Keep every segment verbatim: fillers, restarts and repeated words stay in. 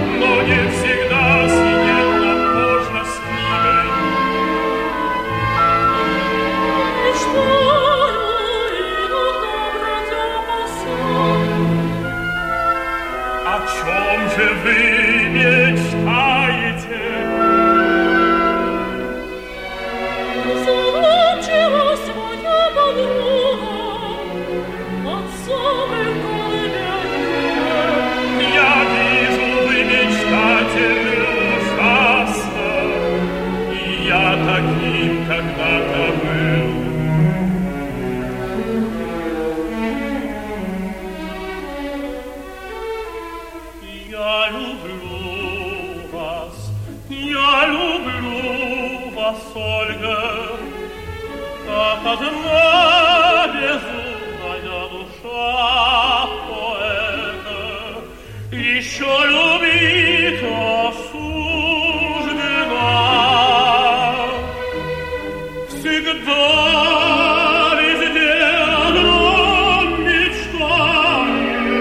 но не всегда сидеть нам можно с книгой. Мечтаю иногда, бродя по саду. О чем же вы мечтаете? Задумчива своя подруга от самых колыбелей. Я вижу, вы мечтательны ужасно, и я таким когда-то был. Я люблю вас, я люблю вас, Ольга, как одна безумная душа поэта еще любить осуждена. Всегда везде одно мечтание,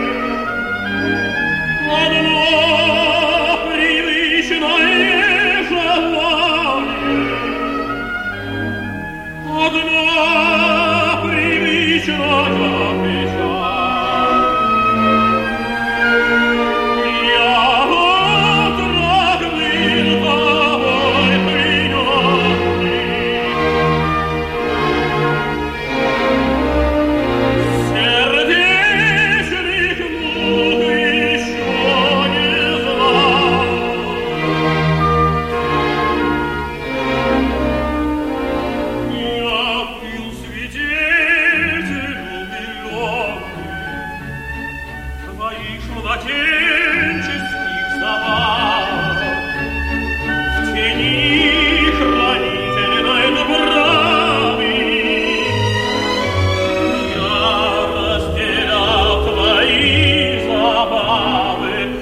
одно привычное желание, одна привычная печаль. Я отрок был тобой плененный, сердечных мук еще не знал. Я пил свидетелю миллионы твоих младенческих забав. В тени хранительной дубравы я разделял твои забавы.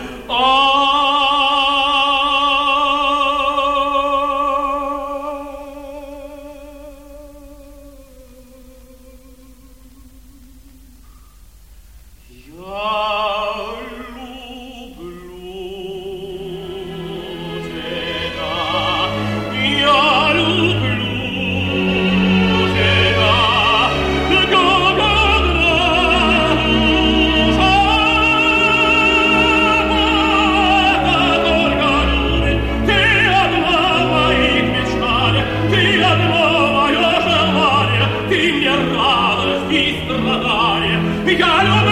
Я люблю тебя, я люблю тебя, как одна душа поэта только любит. Ты одна в моих мечтаниях, ты одно мое желание, ты мне радость и страдание. Я люблю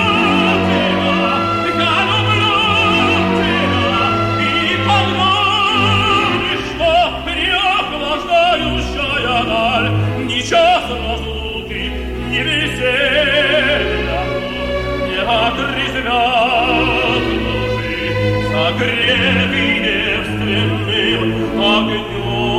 час разлуки, ни веселья, не отрезвят души, согретый девственным огнем.